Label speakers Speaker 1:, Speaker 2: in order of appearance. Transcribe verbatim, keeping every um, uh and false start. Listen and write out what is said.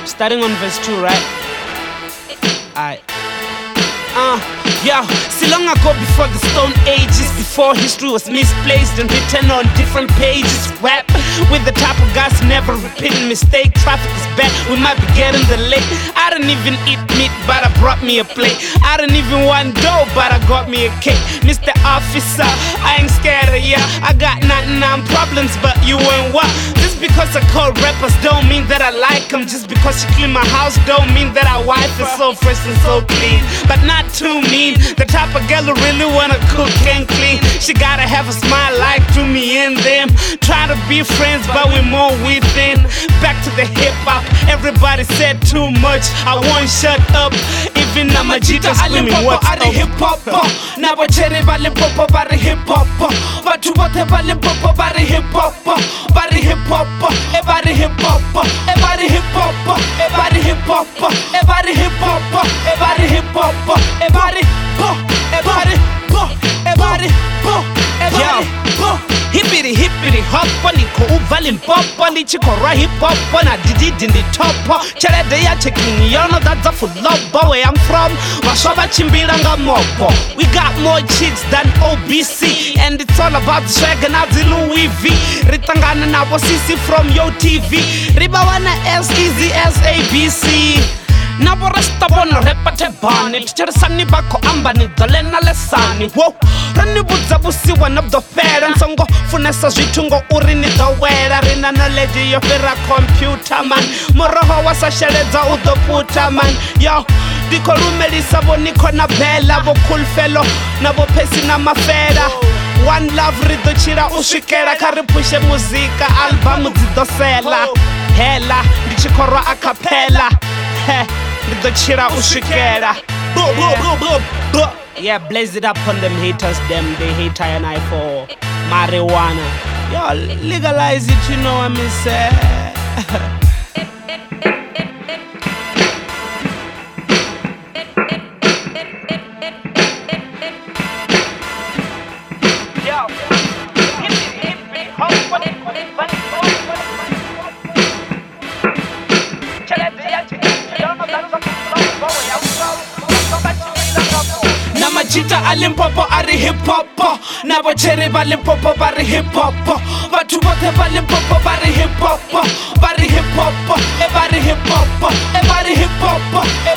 Speaker 1: Starting on verse two, right? Alright. Uh, yeah, see long ago before the Stone Ages, before history was misplaced and written on different pages. Rap with the type of guys never repeating mistake. Traffic is bad, we might be getting the late. I don't even eat meat, but I brought me a plate. I don't even want dough, but I got me a cake. Mister Officer, I ain't scared of ya. I got ninety-nine problems, but you ain't what? Just because I call rappers don't mean that I like them. Just because you clean my house don't mean that our wife is so fresh and so clean. But not too mean, the type of girl who really wanna cook and clean. She gotta have a smile like to me and them. Try to be friends, but we're more within. Back to the hip hop, everybody said too much, I won't shut up. Even Namajita screaming what's up.
Speaker 2: Hip hop, na bachere ba Limpopo ba re hip hop. Batho botlhe ba Limpopo ba re hip hop, ba re hip hop, e ba re hip hop, e ba re hip hop, e ba re hip hop, e ba re hip hop, e ba re hip hop, e ba re bo, e ba re bo, e ba re bo, e ba re bo.
Speaker 1: Hippity hippity hop niko uva Limpopo ndichikora hip hop na dididi ndi topo. Chelede ya checking yono dadza fulobo. Where I'm from, vasho vachimbira nga mopo. We got more chicks than O B C, and it's all about the swag and the Louis V. Ritangana na Sisi from Yo T V. Riba wana as easy as A B C. Nabo resta bona repate bani ticheresani bako ambani dolena lesani. Whoa, rani budza busi one of the fair and songo funesa zvitungo urini dowera rina knowledge yo fira computer man. Moroho wasasheledza udoputa man. Yo, diko rumelisa bo niko na bela bo cool fellow na bo pesi na mafera. One love rido chira ushikera kari pushe muzika album zidosela. Hela ndichikorwa a cappella. Heh, rido chira ushikera. Bro, bro, bro, bro, bro. Yeah, blaze it up on them haters, them they hate I and I for marijuana. Yo, legalize it, you know what I mean, say.
Speaker 2: Namajita a Limpopo a re hip hop, na bachere ba Limpopo ba re hip hop. Batho botlhe ba Limpopo ba re hip hop, ba re hip hop, e ba re hip hop, e ba re hip hop.